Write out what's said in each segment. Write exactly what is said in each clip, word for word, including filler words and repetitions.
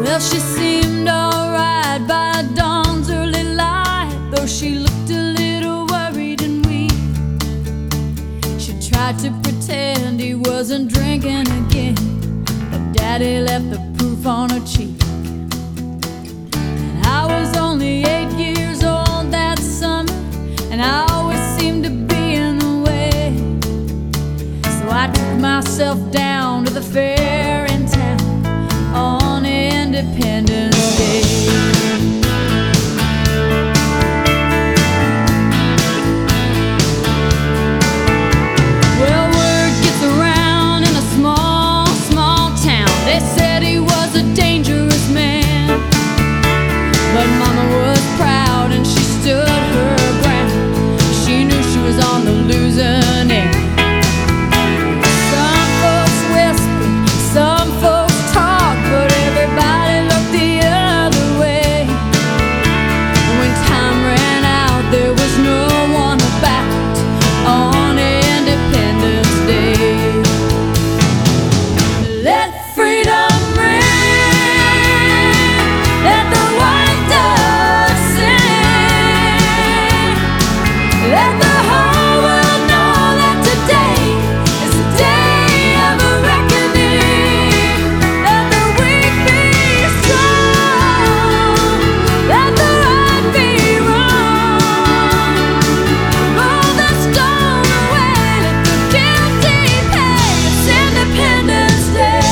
Well, she seemed alright by dawn's early light, though she looked a little worried and weak. She tried to pretend he wasn't drinking again, but Daddy left the proof on her cheek. And I was only eight years old that summer, and I always seemed to be in the way. So I took myself down to the fair in town on Independence Day. Well, word gets around in a small, small town. They said he was a dangerous man, but Mama was proud and she stood her ground. She knew she was on the losing end. Some folks whispered, some folks talked, but everybody looked the other way. And when time ran out, there was no one about on Independence Day. Let freedom ring, let the white dove sing, let the whole world know that today is a day of a reckoning. Let the weak be strong, let the right be wrong. Roll the stone away, let the guilty pay. It's Independence Day.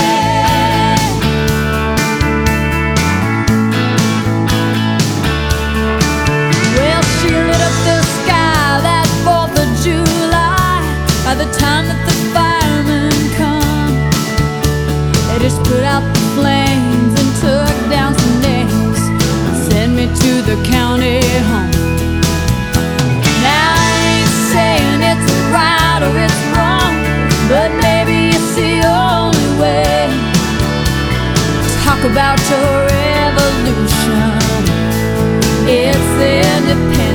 Well, she lit up the sky that fourth of July. By the time that the firemen come, they just put out the flames and took down some names and sent me to the county home. Now I ain't saying it's right or it's wrong, but maybe it's the only way. Talk about your revolution, it's Independence